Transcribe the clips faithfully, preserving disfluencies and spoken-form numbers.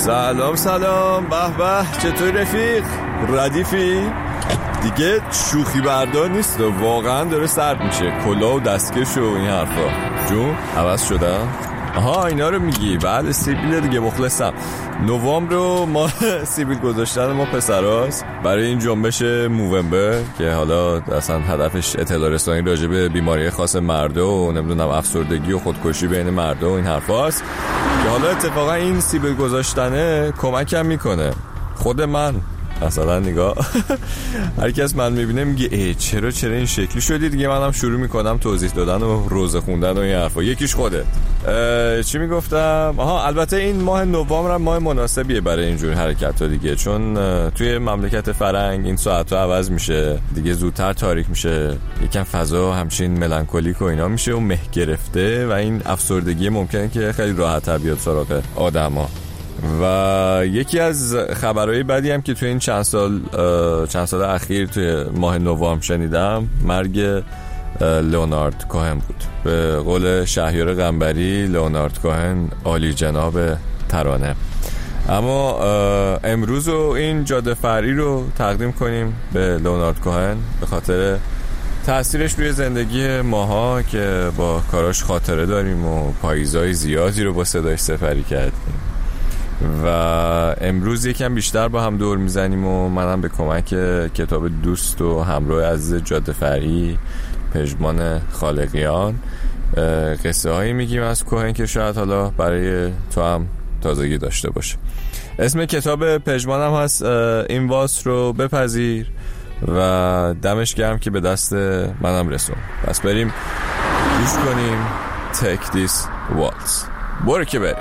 سلام سلام، به به، چطور رفیق؟ ردیفی؟ دیگه شوخی بردار نیست و واقعا داره سرد میشه. کلاه و دستکش و این حرفا جون عوض شده. آها اینا رو میگی؟ بله سیبیل دیگه، مخلصم. نوامبر رو ما سیبیل گذاشتن ما پسراست برای این جنبش موومبر که حالا اصلا هدفش اطلاع رسانی راجع به بیماری خاص مرده و نمیدونم افسردگی و خودکشی بین مرده و این حرفاست که حالا اتفاقا این سیبیل گذاشتنه کمکم میکنه. خود من مثلا نگاه هر کس من میبینه میگه ای چرا چرا این شکلی شدی دیگه، منم شروع میکنم توضیح دادن و روزه خوندن و این حرفا. یکیش خوده چی میگفتم؟ آها البته این ماه نوامبر هم ماه مناسبیه برای اینجور حرکت‌ها دیگه، چون توی مملکت فرنگ این ساعت‌ها عوض میشه دیگه، زودتر تاریک میشه، یکم فضا همچین ملانکولیک و اینا میشه و مه گرفته و این افسردگی ممکنه که خیلی راحت بیاد سراغ آدما. و یکی از خبرهای بدی هم که توی این چند سال چند سال اخیر توی ماه نوامبر شنیدم مرگ لئونارد کوهن بود. به قول شهریار قنبری لئونارد کوهن عالی جناب ترانه. اما امروز رو این جاده فرعی رو تقدیم کنیم به لئونارد کوهن به خاطر تأثیرش روی زندگی ماها که با کاراش خاطره داریم و پاییزای زیادی رو با صداش سپری کردیم و امروز یکم بیشتر با هم دور میزنیم و منم به کمک کتاب دوست و همراه عزیز جاده فرعی پژمان خالقیان قصه هایی میگیم از کوهن که شاید حالا برای تو هم تازگی داشته باشه. اسم کتاب پژمانم هست این واس رو بپذیر و دمش گرم که به دست منم رسون. پس بریم گوش کنیم Take This Waltz. برو که بریم.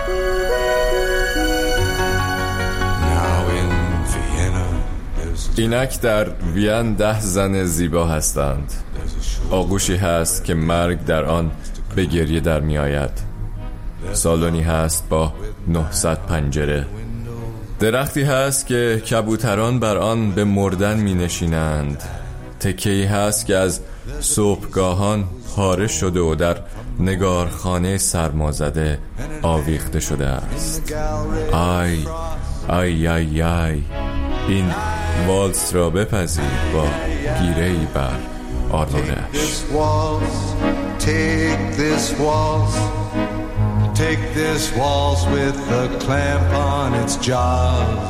اینک در وین ده زن زیبا هستند. آغوشی هست که مرگ در آن به گریه در می آید. سالونی هست با نهصد پنجره. درختی هست که کبوتران بر آن به مردن می نشینند. تکه‌ای هست که از صبحگاهان پاره شده و در نگارخانه سرمازده آویخته شده است. آی آی آی آی این والس را بپذیر با گیره‌ای بر آرمانش. Take this waltz, take this waltz with a clamp on its jaws.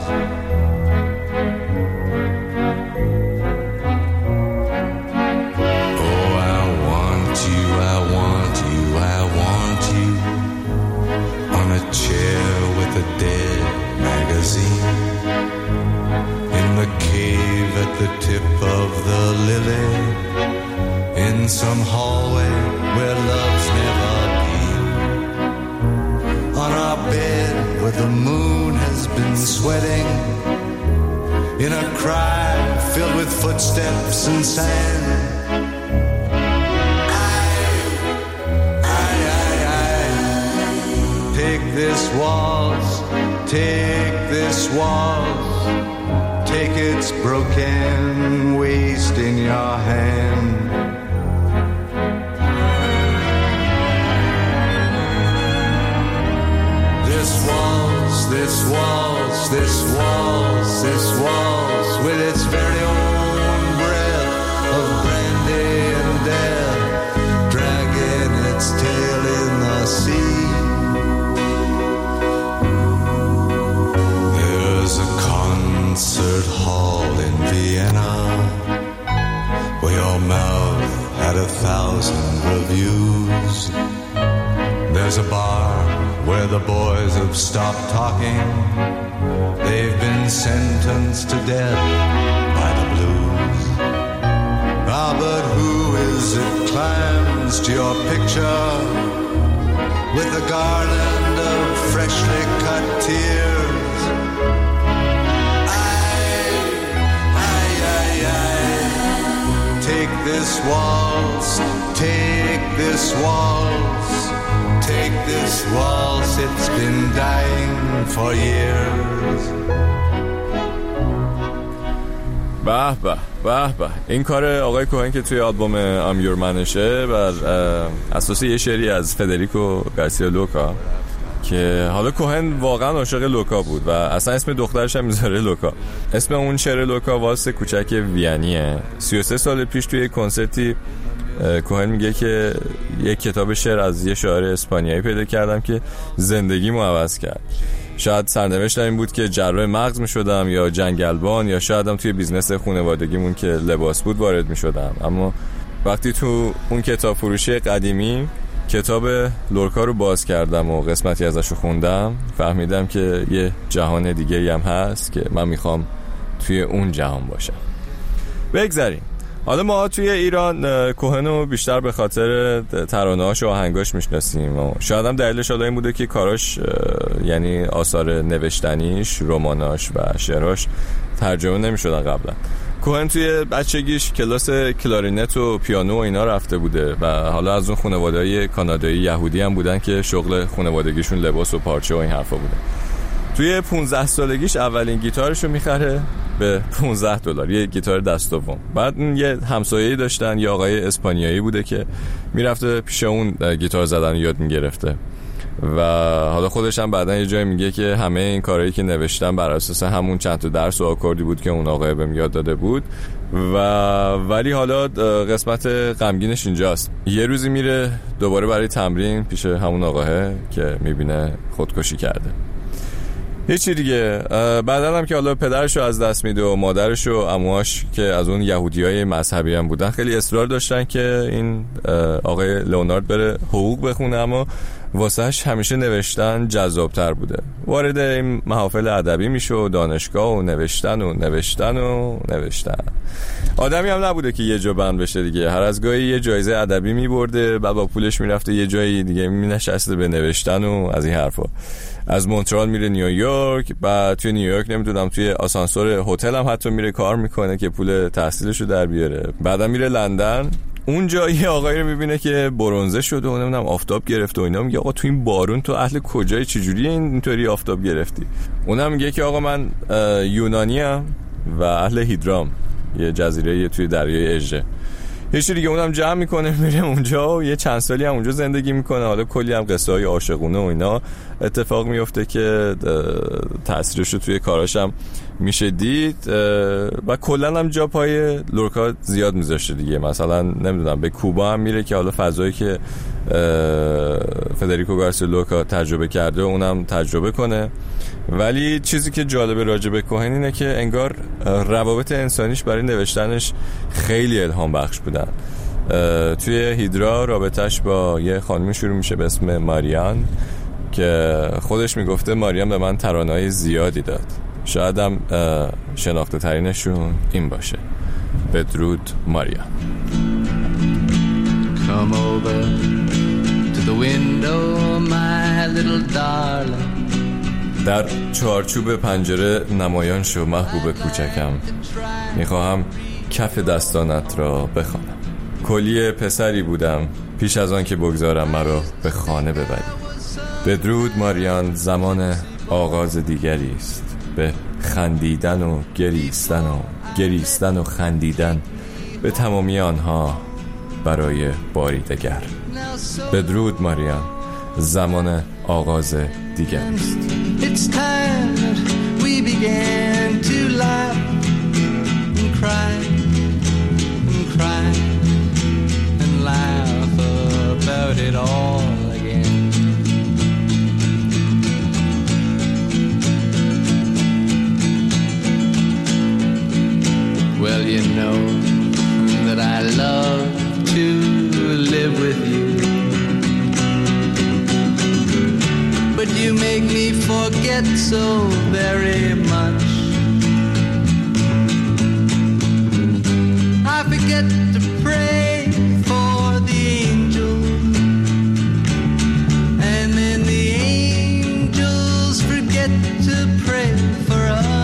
Oh, I want you, I want you, I want you on a chair with a dead magazine. The cave at the tip of the lily, in some hallway where love's never been, on our bed where the moon has been sweating, in a crowd filled with footsteps and sand. I, I, I, I, take this waltz, take this waltz. Take its broken waist in your hand. This waltz, this waltz, this waltz, this waltz with its very own breath of brandy and death, dragging its tail in the sea. There's a concert hall in Vienna where your mouth had a thousand reviews. There's a bar where the boys have stopped talking. They've been sentenced to death by the blues. Ah, but who is it climbs to your picture with a garland of freshly cut tears? Take this waltz, take this waltz, take this waltz, it's been dying for years. به به به به این کار آقای کوهن که توی آلبوم ام یور منشه بر اساس یه شعری از فدریکو گارسیا لورکا که حالا کوهن واقعا عاشق لوکا بود و اصلا اسم دخترش هم میذاره لوکا. اسم اون شعر لوکا والس کوچک وینیه. سی و سه سال پیش توی کنسرتی کوهن میگه که یک کتاب شعر از یه شاعر اسپانیایی پیدا کردم که زندگیمو عوض کرد. شاید سرنوشتم این بود که جراح مغز میشدم یا جنگلبان یا شایدم توی بیزنس خانوادگیمون که لباس بود وارد میشدم. اما وقتی تو اون کتاب فروشی قدیمی کتاب لورکا رو باز کردم و قسمتی ازش رو خوندم، فهمیدم که یه جهان دیگه‌ای هم هست که من میخوام توی اون جهان باشم. بگذاریم. حالا ما توی ایران کوهنو بیشتر به خاطر ترانه‌هاش و آهنگاش میشناسیم و شاید هم دلیلش حالا این بوده که کاراش، یعنی آثار نوشتنیش، رماناش و شعراش ترجمه نمی‌شدن قبلا. کوهن توی بچگیش کلاس کلارینت و پیانو و اینا رفته بوده و حالا از اون خانواده‌های کانادایی یهودی هم بودن که شغل خانوادگیشون لباس و پارچه و این حرفا بوده. توی پونزده سالگیش اولین گیتارشو میخره به پونزده دلار، یه گیتار دست دوم. بعد یه همسایه‌ای داشتن، یه آقای اسپانیایی بوده که میرفته پیش اون گیتار زدن یاد میگرفته و حالا خودش هم بعدن یه جای میگه که همه این کارهایی که نوشتم بر اساس همون چند تا درس و آکوردی بود که اون آقای بهم یاد داده بود. و ولی حالا قسمت غمگینش اینجاست. یه روزی میره دوباره برای تمرین پیش همون آقاه که میبینه خودکشی کرده. هیچی دیگه. بعدن هم که حالا پدرشو از دست میده و مادرشو و عموهاش که از اون یهودیای مذهبی هم بودن خیلی اصرار داشتن که این آقای لئونارد بره حقوق بخونه، اما واسهش همیشه نوشتن جذابتر بوده. وارد این محافل ادبی میشه و دانشگاه و نوشتن و نوشتن و نوشتن. آدمی هم نبوده که یه جا بند بشه دیگه. هر از گاهی یه جایزه ادبی میبرده، بعد با پولش میرفته یه جایی دیگه مینشسته به نوشتن و از این حرفا. از مونترال میره نیویورک، بعد توی نیویورک نمیدونم توی آسانسور هتل هم حتی میره کار میکنه که پول تحصیلشو در بیاره. بعدم میره لندن، اونجا یه آقایی رو میبینه که برنزه شده و نمیدونم آفتاب گرفته و اینا. میگه آقا تو این بارون تو اهل کجایی، چجوری اینطوری آفتاب گرفتی؟ اونم میگه که آقا من یونانیم و اهل هیدرام، یه جزیره توی دریای اژه. هیچ دیگه. اونم جمع میکنه میره اونجا و یه چند سالی هم اونجا زندگی میکنه. حالا کلی هم قصه های عاشقونه و اینا اتفاق میفته که تاثیرش رو توی کاراش هم میشه دید و کلا هم جا پای لورکا زیاد میذاشته دیگه. مثلا نمیدونم به کوبا هم میره که حالا فضایی که فدریکو گارسیا لورکا تجربه کرده و اونم تجربه کنه. ولی چیزی که جالبه راجع به کوهن اینه که انگار روابط انسانیش برای نوشتنش خیلی الهام بخش بودن. توی هیدرا رابطش با یه خانمی شروع میشه به اسم ماریان که خودش میگفته ماریان به من ترانه‌های زیادی داد. شاید هم شناخته ترینشون این باشه. بدرود ماریان. Come over to the window my little darling. در چارچوب پنجره نمایان شو محبوب کوچکم، میخواهم کف دستانت را بخوانم. کلی پسری بودم پیش از آن که بگذارم مرا به خانه ببری. بدرود ماریان، زمان آغاز دیگری است، به خندیدن و گریستن و گریستن و خندیدن به تمامی آنها برای باری دگر. بدرود ماریان، زمان آغاز دیگر است. It's time that we began to laugh and cry and cry and laugh about it all again. Well, you know that I love to live with you, but you make me forget so very much. I forget to pray for the angels, and then the angels forget to pray for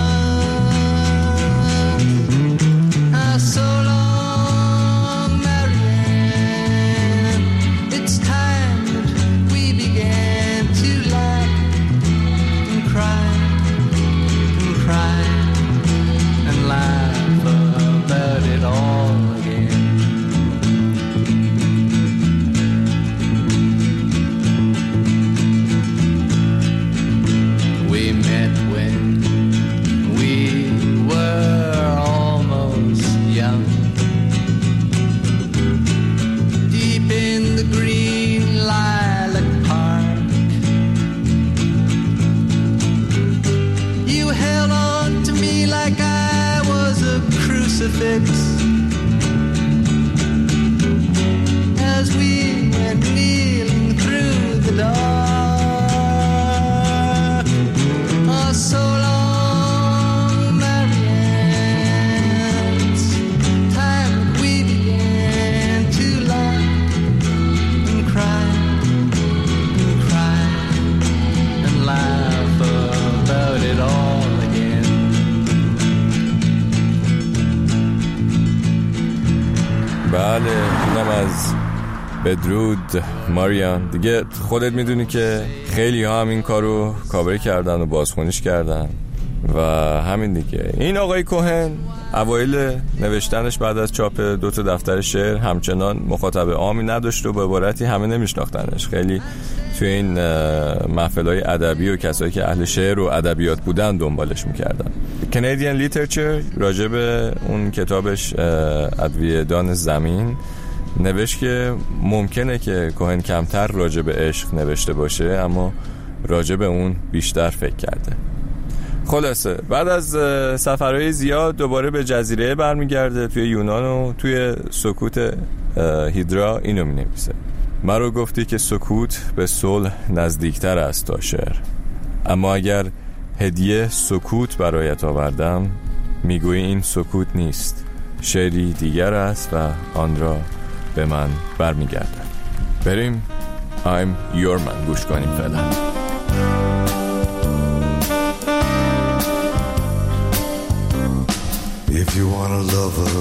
us. Ah, so long, Marianne. It's time that we began to laugh and cry and cry and laugh about it all again. held on to me like I was a crucifix as we went kneeling through the dark. Oh, so long, Marianne, time we began to laugh and cry and cry and laugh about it all again. بله، اینم از بدرود ماریان. دیگه خودت میدونی که خیلی ها هم این کارو کاور کردن و بازخونیش کردن و همین دیگه. این آقای کوهن اوایل نوشتنش بعد از چاپ دو تا دفتر شعر همچنان مخاطب عامی نداشت و به عبارتی همه نمیشناختنش. خیلی توی این محفل‌های ادبی و کسایی که اهل شعر و ادبیات بودن دنبالش میکردن. Canadian Literature راجع به اون کتابش ادویه‌دان زمین نوشت که ممکنه که کوهن کمتر راجع به عشق نوشته باشه اما راجع به اون بیشتر فکر کرده. خلاصه بعد از سفرهای زیاد دوباره به جزیره برمیگرده توی یونان و توی سکوت هیدرا اینو می نویسه: مرا گفتی که سکوت به صلح نزدیکتر است تا شعر، اما اگر هدیه سکوت برایت آوردم میگویی این سکوت نیست، شعری دیگر است و آن را به من برمیگردن. بریم I'm your man گوش کنیم فعلا. If you want a lover,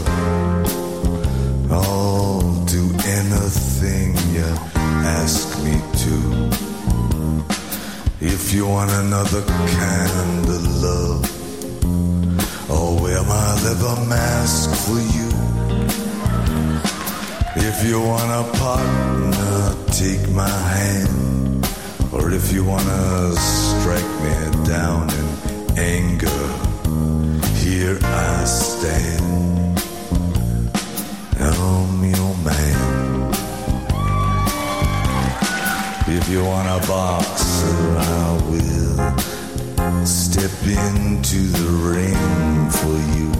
I'll do anything you ask me to. If you want another kind of love, I'll wear my leather mask for you. If you want a partner, take my hand. Or if you wanna strike me down in anger, here I stand. I'm your man. If you want a boxer, I will step into the ring for you.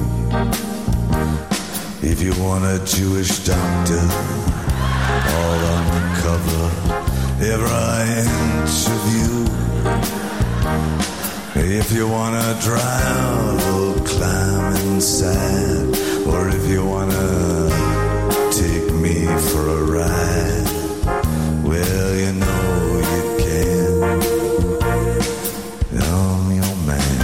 If you want a Jewish doctor, I'll uncover every inch of you. If you wanna drive, I'll climb inside. Or if you wanna take me for a ride, well, you know you can. I'm your man.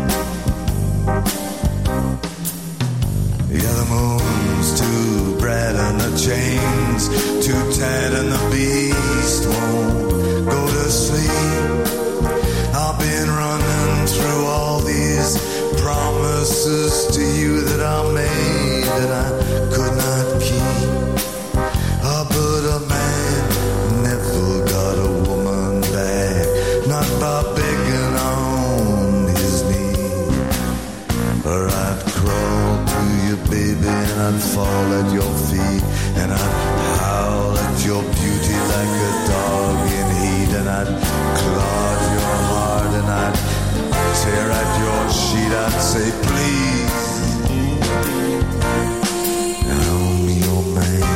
Yeah, the moon's too bright and the chains too tight and the beast won't go to sleep. I've been running through all these promises to you that I made that I could not keep. Oh, but a man never got a woman back, not by begging on his knee. Or I'd crawl to you, baby, and I'd fall at your feet, and I'd howl at your beauty like a dog in heat, and I'd clog your heart, and I'd tear at your sheet. I'd say, please, I'm your man.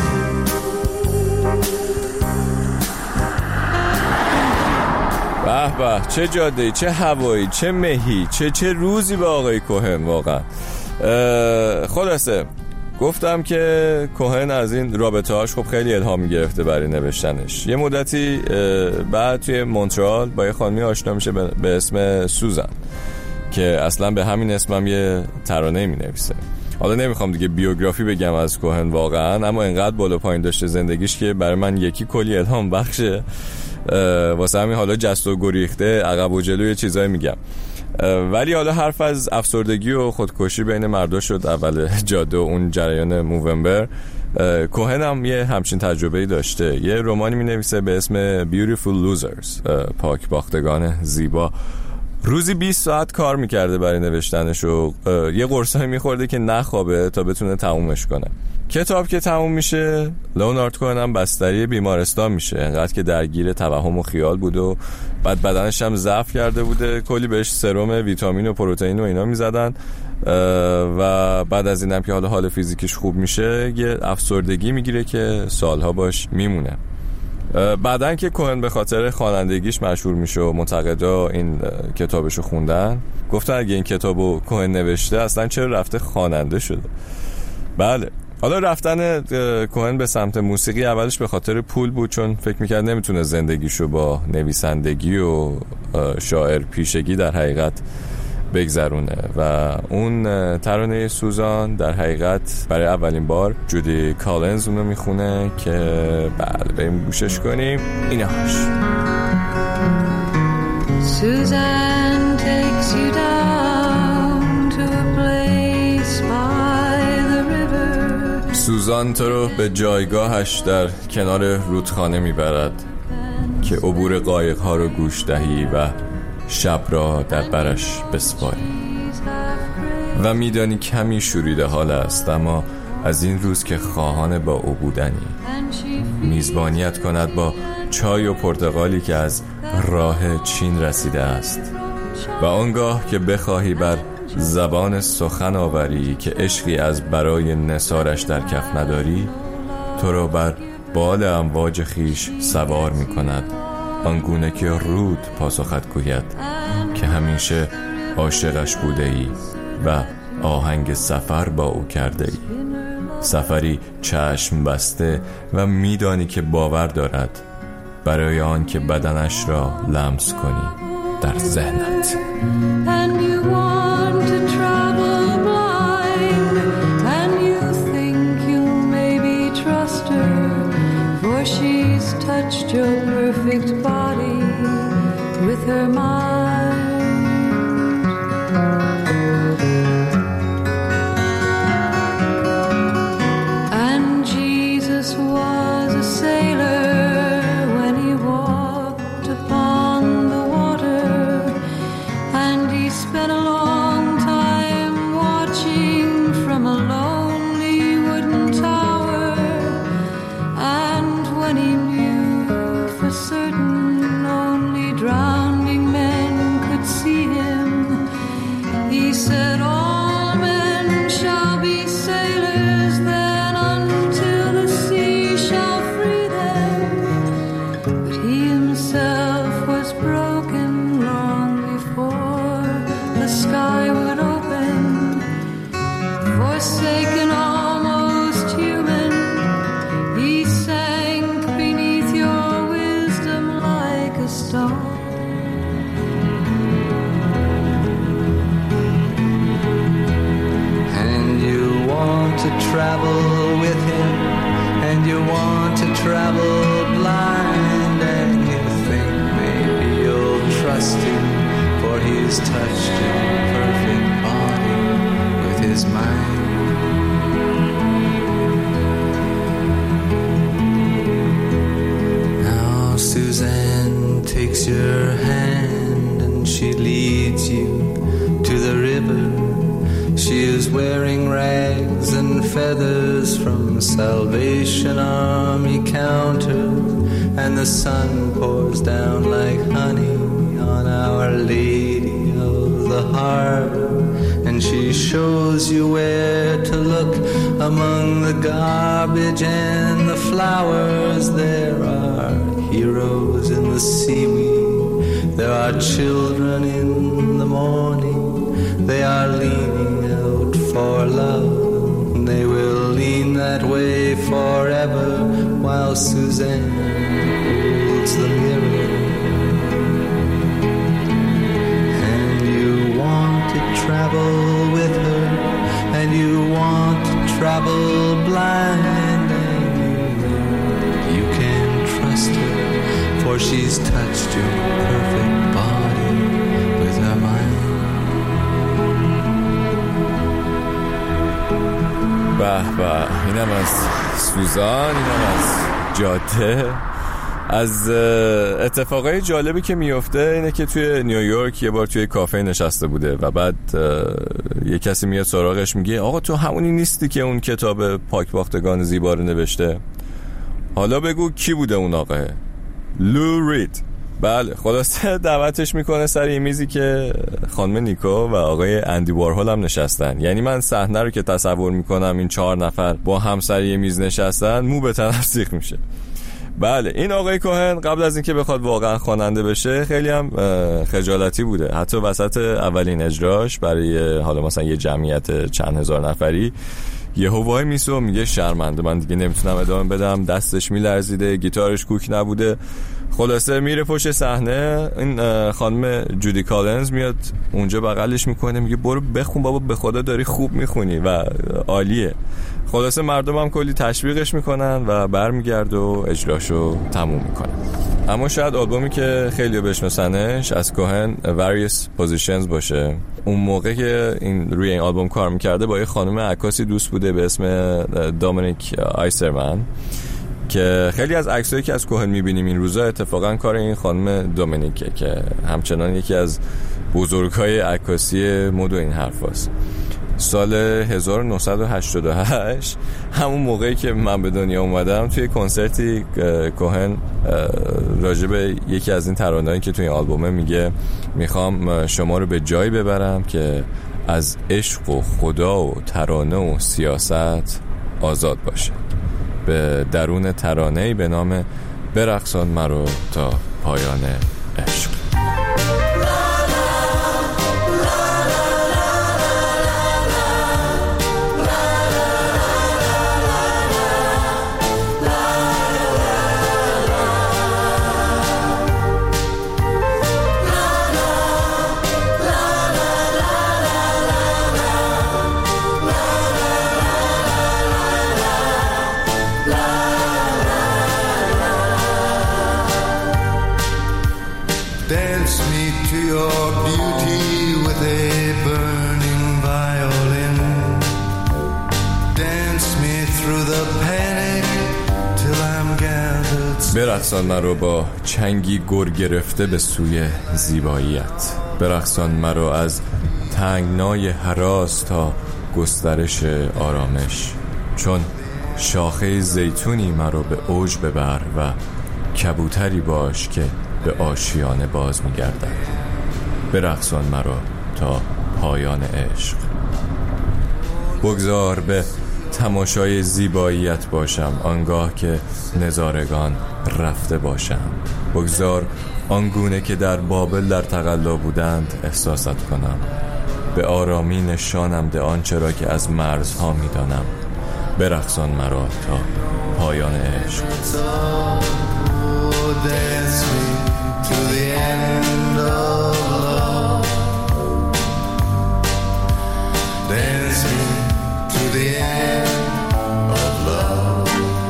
به به، چه جاده‌ای، چه هوایی، چه مهی، چه چه روزی به آقای کوهن واقعا. خلاصه گفتم که کوهن از این رابطه‌هاش خب خیلی الهام گرفته برای نوشتنش. یه مدتی بعد توی مونترال با یه خانمی آشنا میشه به اسم سوزان که اصلا به همین اسمم یه ترانه می‌نویسه. حالا نمیخوام دیگه بیوگرافی بگم از کوهن واقعا، اما انقدر بالا پایین داشته زندگیش که برای من یکی کلی الهام بخشه. واسه همین حالا جست و گریخته عقب و جلوی چیزایی میگم. ولی حالا حرف از افسردگی و خودکشی بین مردا شد اول جاده و اون جریان موونبر. کوهن هم یه همچین تجربه‌ای داشته. یه رمانی می‌نویسه به اسم Beautiful Losers، پاک باختگان زیبا. روزی بیست ساعت کار میکرده برای نوشتنش و یه قرصایی میخورده که نخوابه تا بتونه تمومش کنه. کتاب که تموم میشه، لئونارد کوهن هم بستری بیمارستان میشه، انقدر که درگیر توهم و خیال بود و بعد بدنش هم ضعف کرده بوده. کلی بهش سرم ویتامین و پروتئین و اینا میزدن و بعد از اینم که حالا حال فیزیکیش خوب میشه یه افسردگی میگیره که سالها باش میمونه. بعدن که کوهن به خاطر خوانندگیش مشهور میشه و منتقدا این کتابشو خوندن، گفتن اگه این کتابو کوهن نوشته اصلا چرا رفته خواننده شده. بله، حالا رفتن کوهن به سمت موسیقی اولش به خاطر پول بود، چون فکر میکرد نمیتونه زندگیشو با نویسندگی و شاعر پیشگی در حقیقت بگذرونه و اون ترانه سوزان در حقیقت برای اولین بار جودی کالنز اونو میخونه که بله بریم گوشش کنیم. اینهاش Suzanne takes you down to a place by the river. سوزان تو رو به جایگاهش در کنار رودخانه میبرد که عبور قایق ها رو گوش دهی و شب را در برش بسپاری و میدانی کمی شوریده حال است، اما از این روز که خواهان با او بودنی میزبانیت کند با چای و پرتقالی که از راه چین رسیده است و آنگاه که بخواهی بر زبان سخن آوری که عشقی از برای نثارش در کف نداری، تو را بر بال امواج خیش سوار می کند، آنگونه که رود پاسخت گوید که همیشه عاشقش بوده ای و آهنگ سفر با او کرده ای، سفری چشم بسته و میدانی که باور دارد برای آن که بدنش را لمس کنی در ذهنت. Touched your perfect body with her mind. And Jesus was a sailor when he walked upon the water, and he spent a long time watching from a lonely wooden tower, and when he certain only drowning men could see him, he said all men shall be sailors then until the sea shall free them. But he himself was broken long before the sky would open, forsaken almost human, he sank beneath your stone. And you want to travel with him, and you want to travel blind, and you think maybe you'll trust him, for he's touched your perfect body with his mind. Now Suzanne takes your hand and she leads you to the river. She is wearing rags and feathers from Salvation Army counter, and the sun pours down like honey on Our Lady of the Harbor, and she shows you where to look among the garbage and the flowers. There are heroes in the seaweed, there are children in the morning, they are leaning out for love, and they will lean that way forever while Suzanne holds the mirror. And you want to travel with her, and you want to travel blind, and you know you can trust her, for she's touched your perfect body with her mind. به به، اینم از سوزان، اینم از جاده. از اتفاقای جالبی که میفته اینه که توی نیویورک یه بار توی کافه نشسته بوده و بعد یه کسی میاد سراغش میگه آقا تو همونی نیستی که اون کتاب پاکباختگان زیبا رو نوشته؟ حالا بگو کی بوده اون آقا؟ لو رید. بله، خلاصه دعوتش میکنه سر یه میزی که خانم نیکو و آقای اندی وارهول هم نشستن. یعنی من صحنه رو که تصور میکنم این چهار نفر با هم سر یه میز نشستن، مو به تنم سیخ میشه. بله، این آقای کوهن قبل از اینکه بخواد واقعا خواننده بشه خیلی هم خجالتی بوده. حتی وسط اولین اجراش برای حالا مثلا یه جمعیت چند هزار نفری یهو وای میسه و میگه شرمنده، من دیگه نمیتونم ادامه بدم. دستش میلرزیده، گیتارش کوک نبوده. خلاصه میره پشت صحنه. این خانم جودی کالنز میاد اونجا بغلش میکنه، میگه برو بخون بابا، به خدا داری خوب میخونی و عالیه. خلاصه مردم هم کلی تشویقش میکنن و برمیگرد و اجراشو تموم میکنه. اما شاید آلبومی که خیلی بشناسنش از کوهن Various Positions باشه. اون موقع که این روی این آلبوم کار میکرده با یه خانم عکاسی دوست بوده به اسم دامینیک آیسرمن که خیلی از عکسایی که از کوهن میبینیم این روزا اتفاقا کار این خانم دومینیکه که همچنان یکی از بزرگای عکاسی مد و این حرفاست. سال هزار و نهصد و هشتاد و هشت همون موقعی که من به دنیا اومدم توی کنسرتی کوهن راجع به یکی از این ترانه‌هایی که توی این آلبومه میگه میخوام شما رو به جایی ببرم که از عشق و خدا و ترانه و سیاست آزاد باشه، به درون ترانه‌ای به نام برقصان مرا تا پایان عشق. Dance me to your beauty with a burning violin. Dance me through the panic till I'm gathered. برقصان مرا با چنگی گر گرفته به سوی زیباییت. برقصان مرا از تنگنای هراس تا گسترش آرامش. چون شاخه زیتونی مرا به اوج ببر و کبوتری باش که به آشیانه باز می‌گردد. برقصان مرا تا پایان عشق. بگذار به تماشای زیباییت باشم آنگاه که نظارگان رفته باشم. بگذار آنگونه که در بابل در تقلا بودند احساست کنم. به آرامی نشانم ده آنچه را که از مرزها می‌دانم. برقصان مرا تا پایان عشق. Dance me to the end of love. Dance me to the end of love.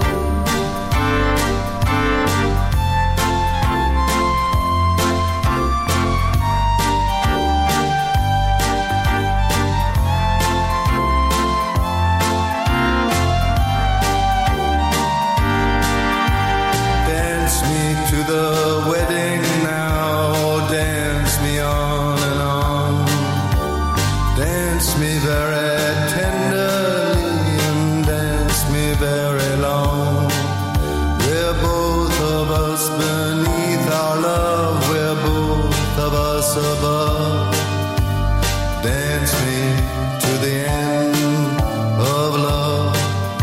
To the wedding now, dance me on and on. Dance me very tenderly and dance me very long. We're both of us beneath our love, we're both of us above. Dance me to the end of love.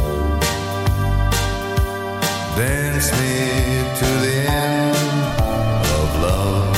Dance me to the end of love.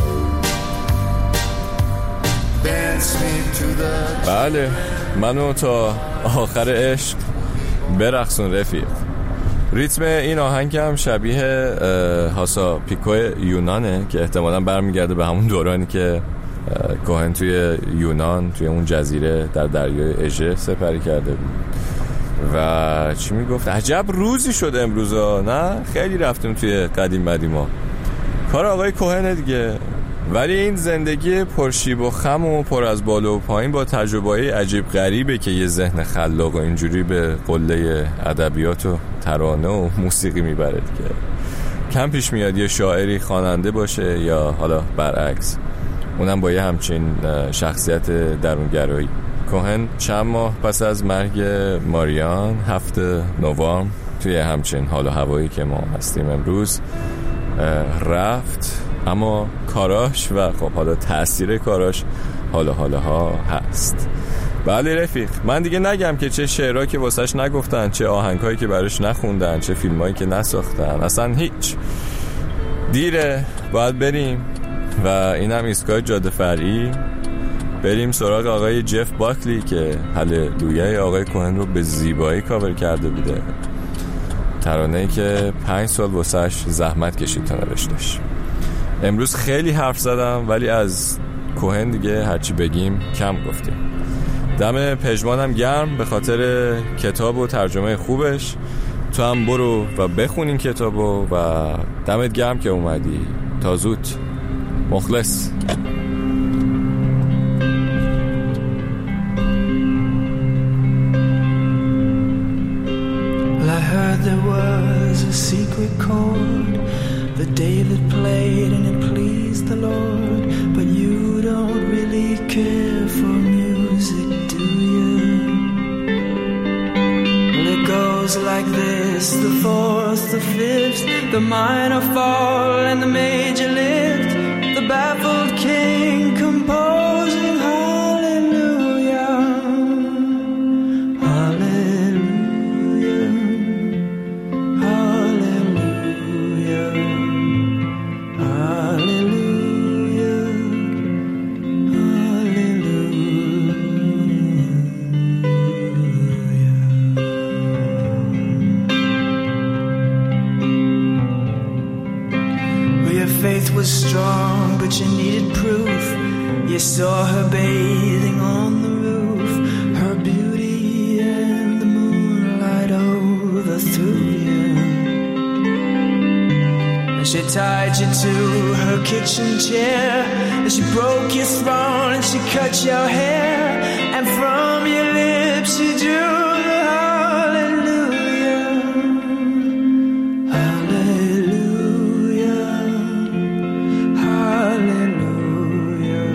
Dance me to the. بله، منو تا آخر عشق برقصون رفیق. ریتم این آهنگ هم شبیه هاسا پیکو یونانه که احتمالاً برمیگرده به همون دورانی که کوهن توی یونان توی اون جزیره در دریای اژه سپری کرده بود. و چی میگفت؟ عجب روزی شده امروزا، نه؟ خیلی رفتیم توی قدیم مدیما. کار آقای کوهن دیگه. ولی این زندگی پرشیب و خم و پر از بالا و پایین با تجربه‌های عجیب غریبه که یه ذهن خلاق و اینجوری به قله ادبیات و ترانه و موسیقی میبره دیگه. کم پیش میاد یه شاعری خواننده باشه یا حالا برعکس، اونم با یه همچین شخصیت درونگرایی. کوهن چند ماه پس از مرگ ماریان هفته نوامبر توی همچین حال و هوایی که ما هستیم امروز رفت، اما کاراش و خب حالا تأثیر کاراش حالا حالا ها هست. بله رفیق، من دیگه نگم که چه شعرهایی که واسش نگفتن، چه آهنگایی که براش نخوندن، چه فیلمایی که نساختن، اصلا هیچ. دیره، باید بریم و اینم ایستگاه جاده فرعی، بریم سراغ آقای جف باکلی که هللویای آقای کوهن رو به زیبایی کاور کرده بوده، ترانه‌ای که پنج سال واسش زحمت کشید تا نوشتش. امروز خیلی حرف زدم ولی از کوهن دیگه هرچی بگیم کم گفتیم. دم پژمانم گرم به خاطر کتاب و ترجمه خوبش. تو هم برو و بخون این کتابو و دمت گرم که اومدی. تا زود. مخلص. I heard there was a secret chord that David played and it pleased the Lord. But you don't really care for music, do you? Well, it goes like this: the fourth, the fifth, the minor fall and the major lift. The baffled king composing hallelujah, hallelujah, hallelujah, hallelujah, hallelujah. Well, your faith was strong, but you needed proof. You saw her bathing on the roof, her beauty and the moonlight overthrew you. And she tied you to her kitchen chair, and she broke your throne and she cut your hair, and from your lips she drew the hallelujah, hallelujah, hallelujah,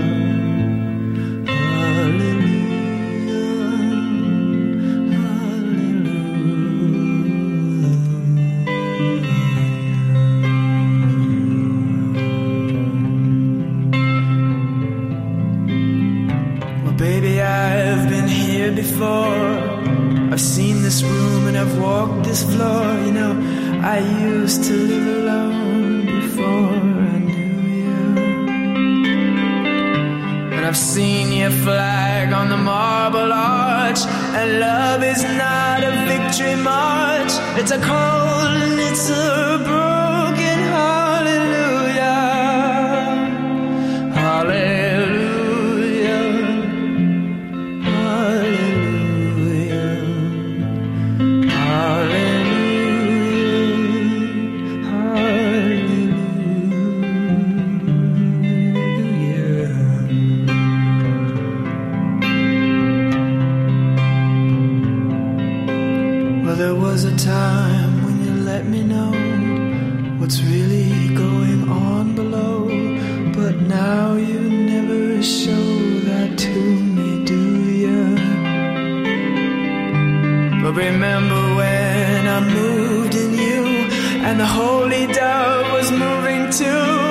hallelujah. Well, baby, I've been here before. I've seen this room and I've walked this floor. You know, I used to live alone before I knew you. And I've seen your flag on the marble arch. And love is not a victory march. It's a cold and it's a broken hallelujah, hallelujah, hallelujah, hallelujah, hallelujah. Well, there was a time when you let me know what's really going on below, but now you never show that to me, do you? But remember when I moved in you and the holy dove was moving too.